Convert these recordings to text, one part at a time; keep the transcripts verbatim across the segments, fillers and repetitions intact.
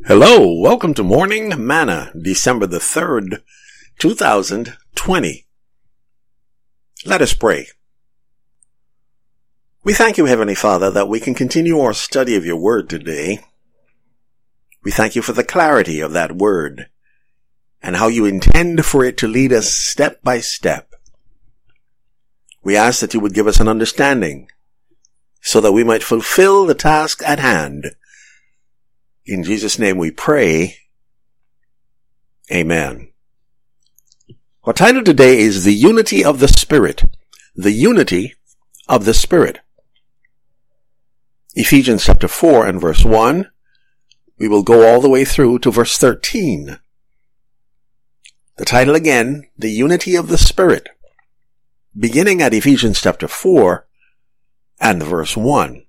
Hello, welcome to Morning Manna, December the third, two thousand twenty. Let us pray. We thank you, Heavenly Father, that we can continue our study of your word today. We thank you for the clarity of that word and how you intend for it to lead us step by step. We ask that you would give us an understanding so that we might fulfill the task at hand. In Jesus' name we pray. Amen. Our title today is The Unity of the Spirit. The Unity of the Spirit. Ephesians chapter four and verse one. We will go all the way through to verse thirteen. The title again, The Unity of the Spirit. Beginning at Ephesians chapter four and verse one.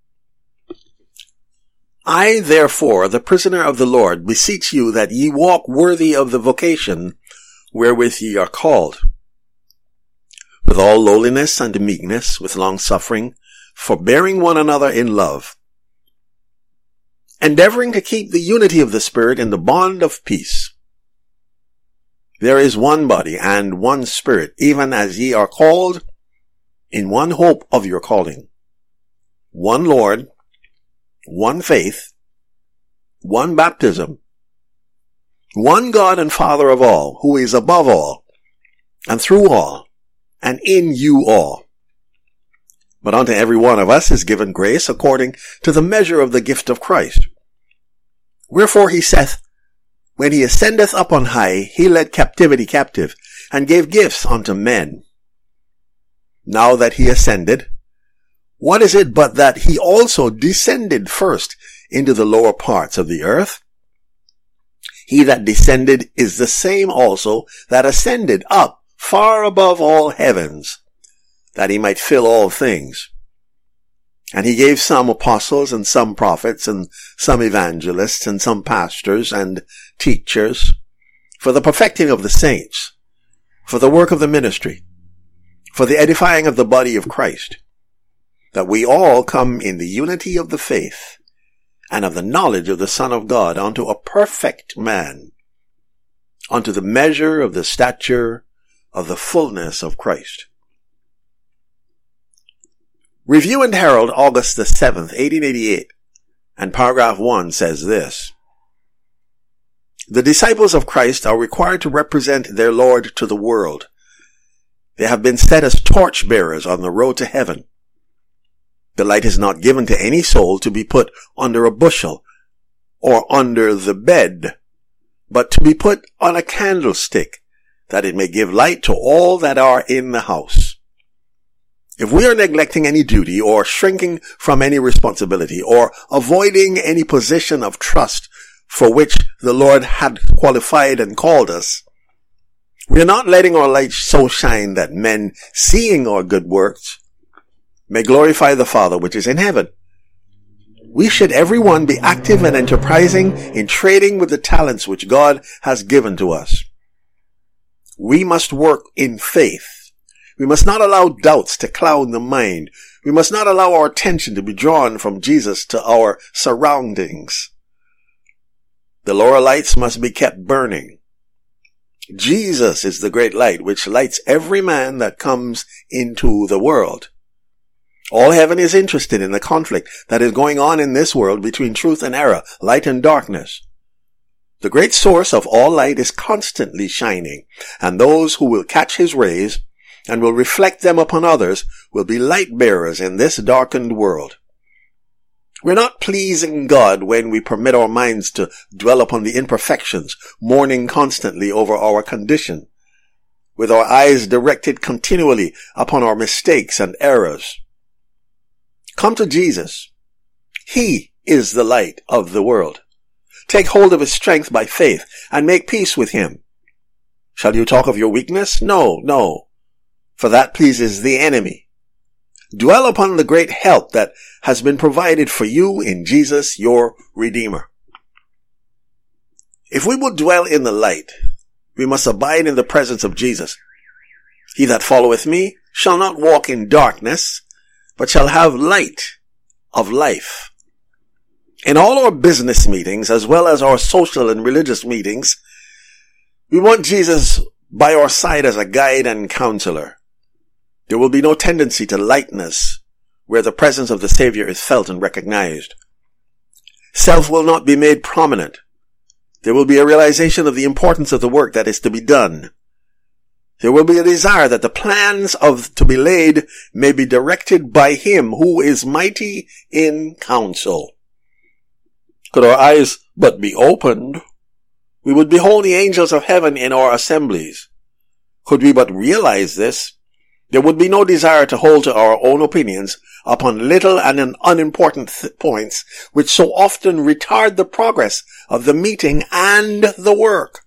I, therefore, the prisoner of the Lord, beseech you that ye walk worthy of the vocation wherewith ye are called, with all lowliness and meekness, with longsuffering, forbearing one another in love, endeavoring to keep the unity of the Spirit in the bond of peace. There is one body and one Spirit, even as ye are called in one hope of your calling, one Lord, one faith, one baptism, one God and Father of all, who is above all, and through all, and in you all. But unto every one of us is given grace according to the measure of the gift of Christ. Wherefore he saith, when he ascendeth up on high, he led captivity captive, and gave gifts unto men. Now that he ascended, what is it but that he also descended first into the lower parts of the earth? He that descended is the same also that ascended up far above all heavens, that he might fill all things. And he gave some apostles, and some prophets, and some evangelists, and some pastors and teachers, for the perfecting of the saints, for the work of the ministry, for the edifying of the body of Christ, that we all come in the unity of the faith and of the knowledge of the Son of God unto a perfect man, unto the measure of the stature of the fullness of Christ. Review and Herald, August the seventh, eighteen eighty-eight, and paragraph one says this: the disciples of Christ are required to represent their Lord to the world. They have been set as torchbearers on the road to heaven. The light is not given to any soul to be put under a bushel or under the bed, but to be put on a candlestick, that it may give light to all that are in the house. If we are neglecting any duty, or shrinking from any responsibility, or avoiding any position of trust for which the Lord had qualified and called us, we are not letting our light so shine that men, seeing our good works, may glorify the Father which is in heaven. We should every one be active and enterprising in trading with the talents which God has given to us. We must work in faith. We must not allow doubts to cloud the mind. We must not allow our attention to be drawn from Jesus to our surroundings. The lower lights must be kept burning. Jesus is the great light which lights every man that comes into the world. All heaven is interested in the conflict that is going on in this world between truth and error, light and darkness. The great source of all light is constantly shining, and those who will catch his rays and will reflect them upon others will be light bearers in this darkened world. We're not pleasing God when we permit our minds to dwell upon the imperfections, mourning constantly over our condition, with our eyes directed continually upon our mistakes and errors. Come to Jesus. He is the light of the world. Take hold of his strength by faith and make peace with him. Shall you talk of your weakness? No, no, for that pleases the enemy. Dwell upon the great help that has been provided for you in Jesus, your Redeemer. If we would dwell in the light, we must abide in the presence of Jesus. He that followeth me shall not walk in darkness, but shall have light of life. In all our business meetings, as well as our social and religious meetings, we want Jesus by our side as a guide and counselor. There will be no tendency to lightness where the presence of the Savior is felt and recognized. Self will not be made prominent. There will be a realization of the importance of the work that is to be done. There will be a desire that the plans of to be laid may be directed by Him who is mighty in counsel. Could our eyes but be opened, we would behold the angels of heaven in our assemblies. Could we but realize this, there would be no desire to hold to our own opinions upon little and unimportant th- points which so often retard the progress of the meeting and the work.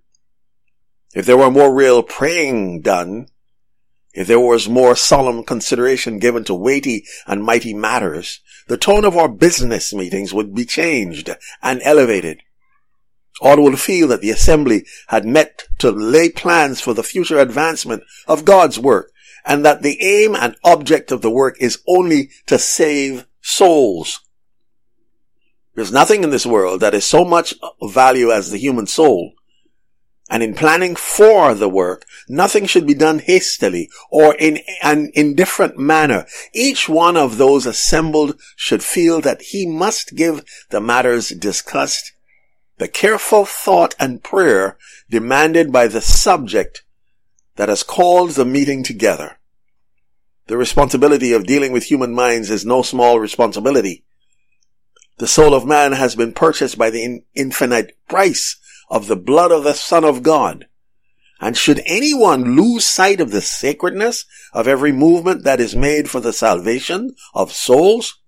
If there were more real praying done, if there was more solemn consideration given to weighty and mighty matters, the tone of our business meetings would be changed and elevated. All would feel that the assembly had met to lay plans for the future advancement of God's work, and that the aim and object of the work is only to save souls. There's nothing in this world that is so much value as the human soul. And in planning for the work, nothing should be done hastily or in an indifferent manner. Each one of those assembled should feel that he must give the matters discussed the careful thought and prayer demanded by the subject that has called the meeting together. The responsibility of dealing with human minds is no small responsibility. The soul of man has been purchased by the in- infinite price of the blood of the Son of God. And should anyone lose sight of the sacredness of every movement that is made for the salvation of souls,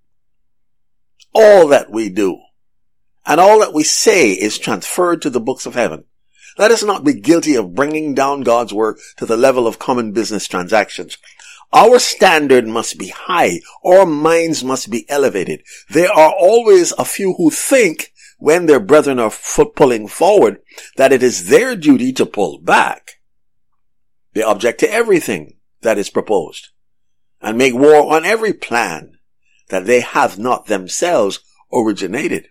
all that we do and all that we say is transferred to the books of heaven. Let us not be guilty of bringing down God's work to the level of common business transactions. Our standard must be high. Our minds must be elevated. There are always a few who think, when their brethren are foot pulling forward, that it is their duty to pull back. They object to everything that is proposed and make war on every plan that they have not themselves originated.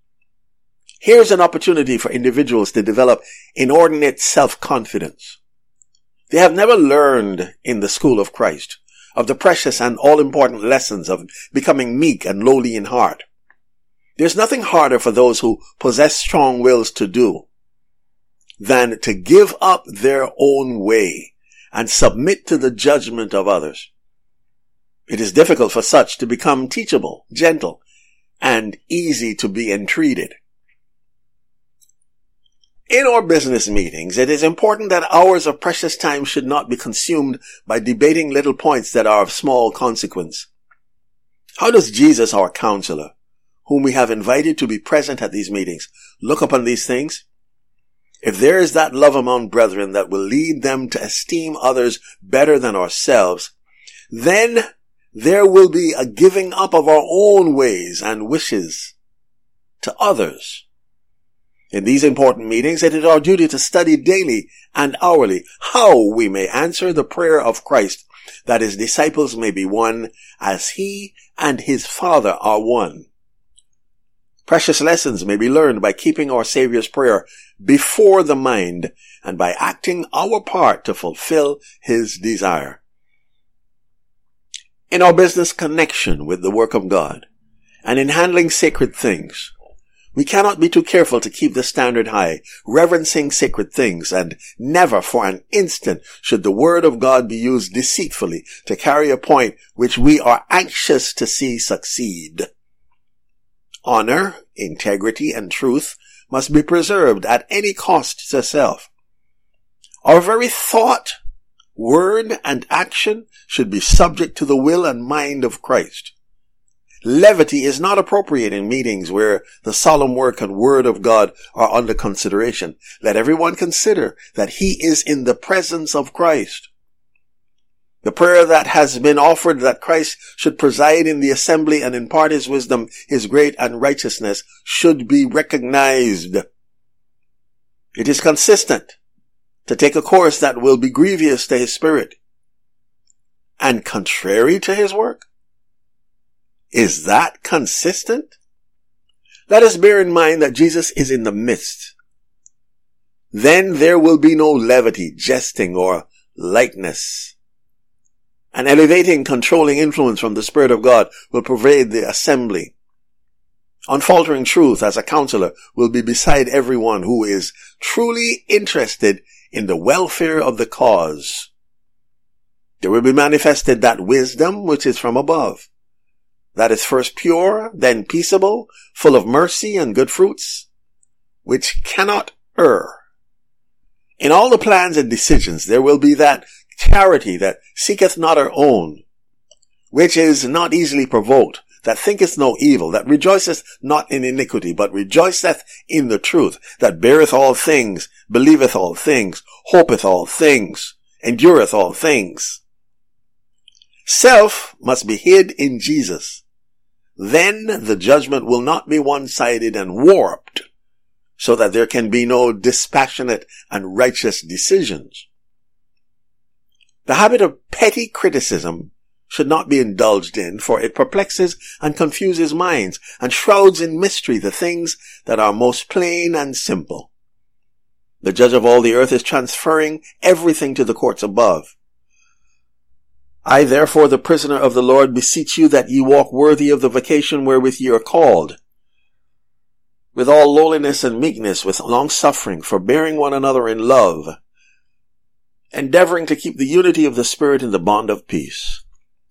Here's an opportunity for individuals to develop inordinate self-confidence. They have never learned in the school of Christ of the precious and all-important lessons of becoming meek and lowly in heart. There's nothing harder for those who possess strong wills to do than to give up their own way and submit to the judgment of others. It is difficult for such to become teachable, gentle, and easy to be entreated. In our business meetings, it is important that hours of precious time should not be consumed by debating little points that are of small consequence. How does Jesus, our counselor, whom we have invited to be present at these meetings, look upon these things? If there is that love among brethren that will lead them to esteem others better than ourselves, then there will be a giving up of our own ways and wishes to others. In these important meetings, it is our duty to study daily and hourly how we may answer the prayer of Christ, that his disciples may be one as he and his Father are one. Precious lessons may be learned by keeping our Savior's prayer before the mind and by acting our part to fulfill his desire. In our business connection with the work of God and in handling sacred things, we cannot be too careful to keep the standard high, reverencing sacred things, and never for an instant should the word of God be used deceitfully to carry a point which we are anxious to see succeed. Honor, integrity, and truth must be preserved at any cost to self. Our very thought, word, and action should be subject to the will and mind of Christ. Levity is not appropriate in meetings where the solemn work and word of God are under consideration. Let everyone consider that he is in the presence of Christ. The prayer that has been offered that Christ should preside in the assembly and impart his wisdom, his grace and righteousness should be recognized. It is consistent to take a course that will be grievous to his spirit and contrary to his work. Is that consistent? Let us bear in mind that Jesus is in the midst. Then there will be no levity, jesting, or lightness. An elevating, controlling influence from the Spirit of God will pervade the assembly. Unfaltering truth as a counselor will be beside everyone who is truly interested in the welfare of the cause. There will be manifested that wisdom which is from above, that is first pure, then peaceable, full of mercy and good fruits, which cannot err. In all the plans and decisions there will be that charity that seeketh not her own, which is not easily provoked, that thinketh no evil, that rejoiceth not in iniquity, but rejoiceth in the truth, that beareth all things, believeth all things, hopeth all things, endureth all things. Self must be hid in Jesus. Then the judgment will not be one-sided and warped, so that there can be no dispassionate and righteous decisions. The habit of petty criticism should not be indulged in, for it perplexes and confuses minds and shrouds in mystery the things that are most plain and simple. The judge of all the earth is transferring everything to the courts above. I, therefore, the prisoner of the Lord, beseech you that ye walk worthy of the vocation wherewith ye are called, with all lowliness and meekness, with long-suffering, forbearing one another in love, endeavoring to keep the unity of the Spirit in the bond of peace.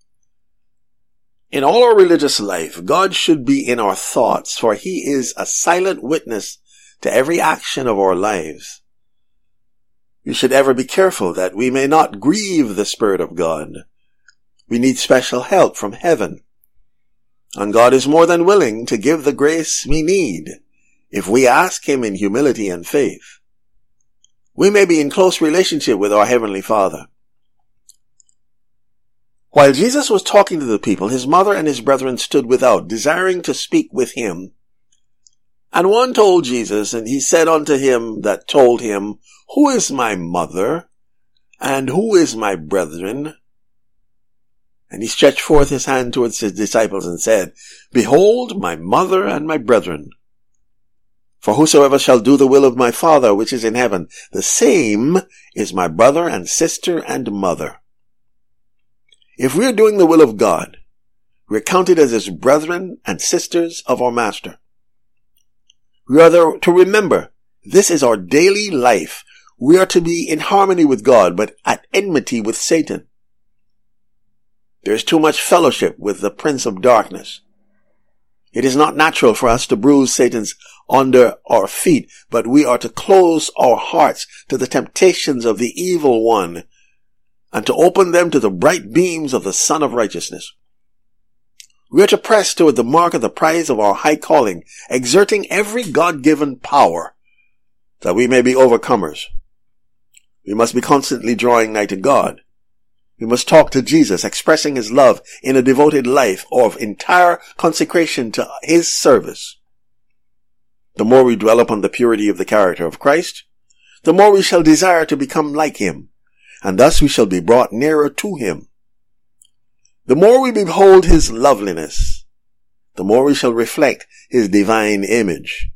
In all our religious life, God should be in our thoughts, for he is a silent witness to every action of our lives. We should ever be careful that we may not grieve the Spirit of God. We need special help from heaven. And God is more than willing to give the grace we need if we ask him in humility and faith. We may be in close relationship with our Heavenly Father. While Jesus was talking to the people, his mother and his brethren stood without, desiring to speak with him. And one told Jesus, and he said unto him that told him, Who is my mother, and who is my brethren? And he stretched forth his hand towards his disciples and said, Behold my mother and my brethren. For whosoever shall do the will of my Father which is in heaven, the same is my brother and sister and mother. If we are doing the will of God, we are counted as his brethren and sisters of our Master. We are to remember, this is our daily life. We are to be in harmony with God, but at enmity with Satan. There is too much fellowship with the prince of darkness. It is not natural for us to bruise Satan's under our feet, but we are to close our hearts to the temptations of the evil one and to open them to the bright beams of the Son of Righteousness. We are to press toward the mark of the prize of our high calling, exerting every God-given power that we may be overcomers. We must be constantly drawing nigh to God. We must talk to Jesus, expressing his love in a devoted life of entire consecration to his service. The more we dwell upon the purity of the character of Christ, the more we shall desire to become like him, and thus we shall be brought nearer to him. The more we behold his loveliness, the more we shall reflect his divine image.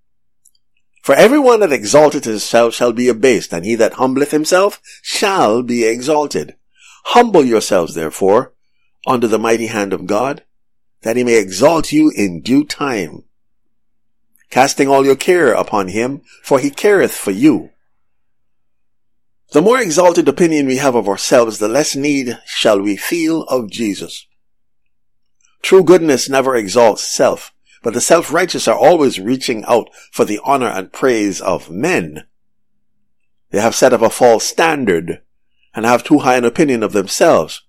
For everyone that exalteth himself shall be abased, and he that humbleth himself shall be exalted. Humble yourselves, therefore, under the mighty hand of God, that he may exalt you in due time, casting all your care upon him, for he careth for you. The more exalted opinion we have of ourselves, the less need shall we feel of Jesus. True goodness never exalts self, but the self-righteous are always reaching out for the honor and praise of men. They have set up a false standard and have too high an opinion of themselves.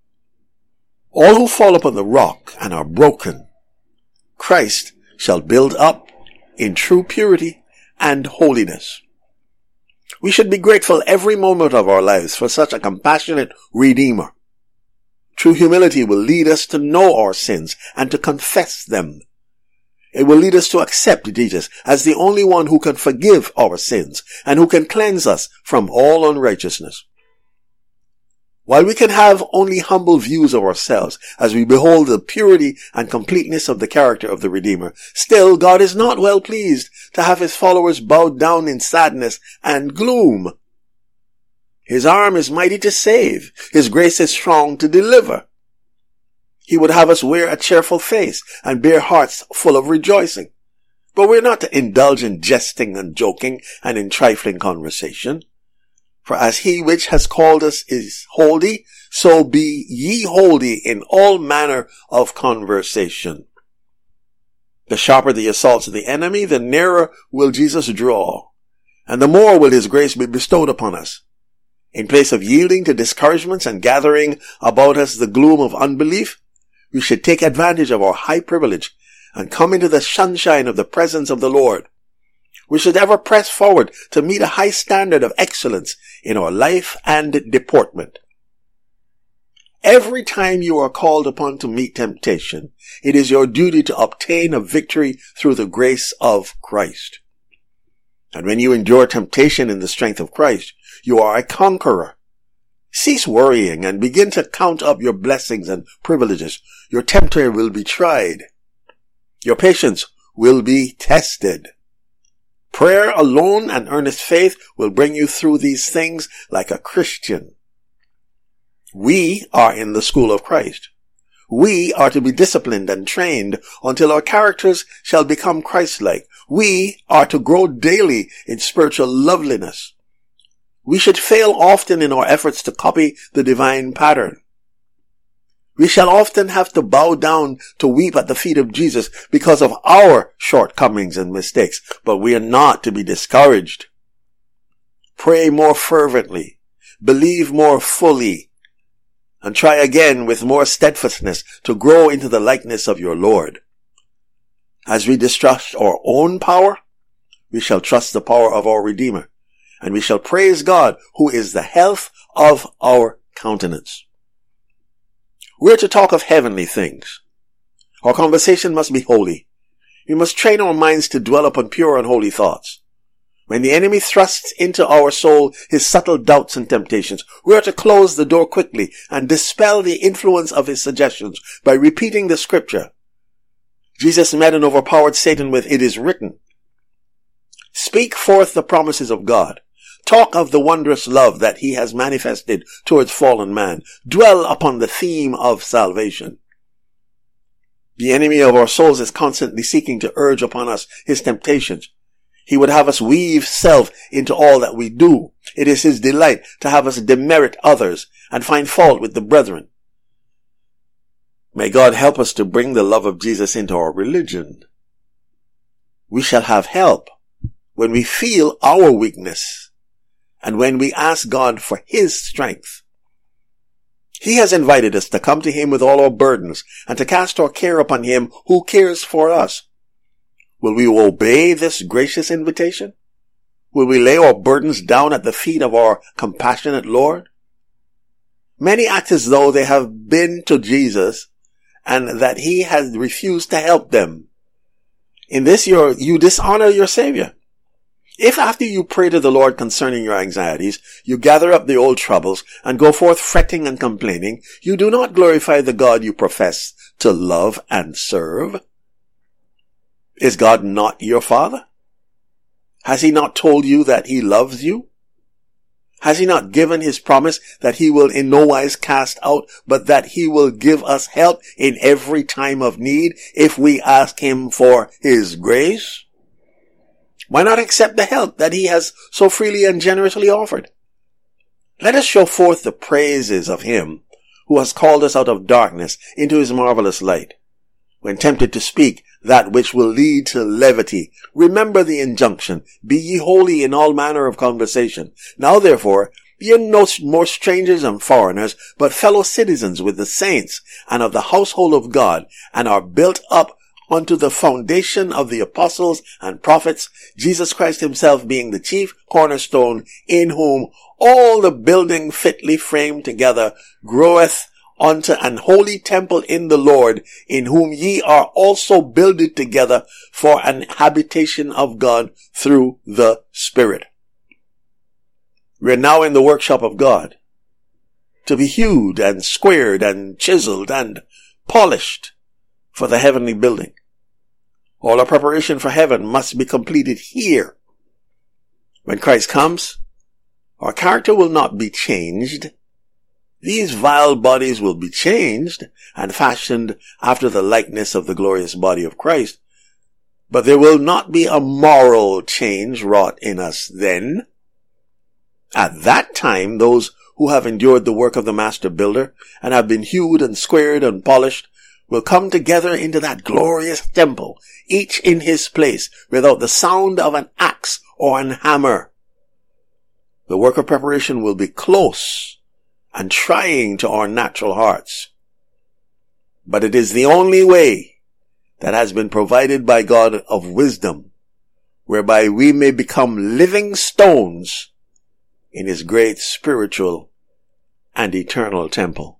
All who fall upon the rock and are broken, Christ shall build up in true purity and holiness. We should be grateful every moment of our lives for such a compassionate Redeemer. True humility will lead us to know our sins and to confess them. It will lead us to accept Jesus as the only one who can forgive our sins and who can cleanse us from all unrighteousness. While we can have only humble views of ourselves as we behold the purity and completeness of the character of the Redeemer, still God is not well pleased to have his followers bowed down in sadness and gloom. His arm is mighty to save. His grace is strong to deliver. He would have us wear a cheerful face and bear hearts full of rejoicing. But we're not to indulge in jesting and joking and in trifling conversation. For as he which has called us is holy, so be ye holy in all manner of conversation. The sharper the assaults of the enemy, the nearer will Jesus draw, and the more will his grace be bestowed upon us. In place of yielding to discouragements and gathering about us the gloom of unbelief, we should take advantage of our high privilege and come into the sunshine of the presence of the Lord. We should ever press forward to meet a high standard of excellence in our life and deportment. Every time you are called upon to meet temptation, it is your duty to obtain a victory through the grace of Christ. And when you endure temptation in the strength of Christ, you are a conqueror. Cease worrying and begin to count up your blessings and privileges. Your tempter will be tried. Your patience will be tested. Prayer alone and earnest faith will bring you through these things like a Christian. We are in the school of Christ. We are to be disciplined and trained until our characters shall become Christ-like. We are to grow daily in spiritual loveliness. We should fail often in our efforts to copy the divine pattern. We shall often have to bow down to weep at the feet of Jesus because of our shortcomings and mistakes, but we are not to be discouraged. Pray more fervently, believe more fully, and try again with more steadfastness to grow into the likeness of your Lord. As we distrust our own power, we shall trust the power of our Redeemer, and we shall praise God, who is the health of our countenance. We're to talk of heavenly things. Our conversation must be holy. We must train our minds to dwell upon pure and holy thoughts. When the enemy thrusts into our soul his subtle doubts and temptations, we are to close the door quickly and dispel the influence of his suggestions by repeating the scripture. Jesus met and overpowered Satan with, "It is written." Speak forth the promises of God. Talk of the wondrous love that he has manifested towards fallen man. Dwell upon the theme of salvation. The enemy of our souls is constantly seeking to urge upon us his temptations. He would have us weave self into all that we do. It is his delight to have us demerit others and find fault with the brethren. May God help us to bring the love of Jesus into our religion. We shall have help when we feel our weakness and when we ask God for his strength. He has invited us to come to him with all our burdens and to cast our care upon him who cares for us. Will we obey this gracious invitation? Will we lay our burdens down at the feet of our compassionate Lord? Many act as though they have been to Jesus and that he has refused to help them. In this, you're, you dishonor your Savior. If after you pray to the Lord concerning your anxieties, you gather up the old troubles and go forth fretting and complaining, you do not glorify the God you profess to love and serve. Is God not your Father? Has he not told you that he loves you? Has he not given his promise that he will in no wise cast out, but that he will give us help in every time of need if we ask him for his grace? Why not accept the help that he has so freely and generously offered? Let us show forth the praises of him who has called us out of darkness into his marvelous light. When tempted to speak that which will lead to levity, remember the injunction, be ye holy in all manner of conversation. Now therefore, ye are no more strangers and foreigners, but fellow citizens with the saints and of the household of God, and are built up unto the foundation of the apostles and prophets, Jesus Christ himself being the chief cornerstone, in whom all the building fitly framed together groweth unto an holy temple in the Lord, in whom ye are also builded together for an habitation of God through the Spirit. We are now in the workshop of God. to be hewed and squared and chiseled and polished for the heavenly building. All our preparation for heaven must be completed here. When Christ comes, our character will not be changed. These vile bodies will be changed and fashioned after the likeness of the glorious body of Christ. But there will not be a moral change wrought in us then. At that time, those who have endured the work of the master builder and have been hewed and squared and polished will come together into that glorious temple, each in his place, without the sound of an axe or an hammer. The work of preparation will be close and trying to our natural hearts. But it is the only way that has been provided by God of wisdom, whereby we may become living stones in his great spiritual and eternal temple.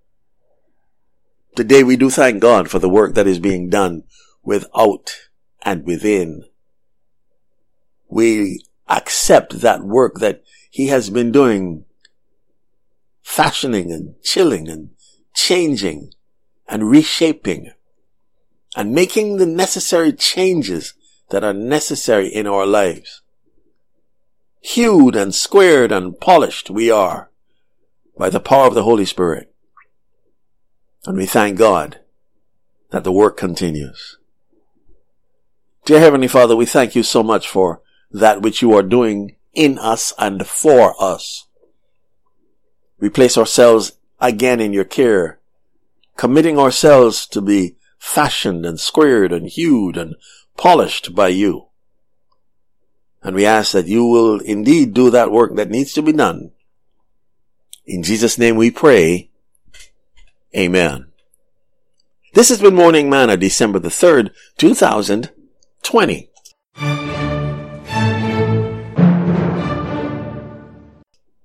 Today we do thank God for the work that is being done without and within. We accept that work that he has been doing, fashioning and chilling and changing and reshaping and making the necessary changes that are necessary in our lives. Hewed and squared and polished we are by the power of the Holy Spirit. And we thank God that the work continues. Dear Heavenly Father, we thank you so much for that which you are doing in us and for us. We place ourselves again in your care, committing ourselves to be fashioned and squared and hewed and polished by you. And we ask that you will indeed do that work that needs to be done. In Jesus' name we pray. Amen. This has been Morning Manna, December the third, two thousand twenty.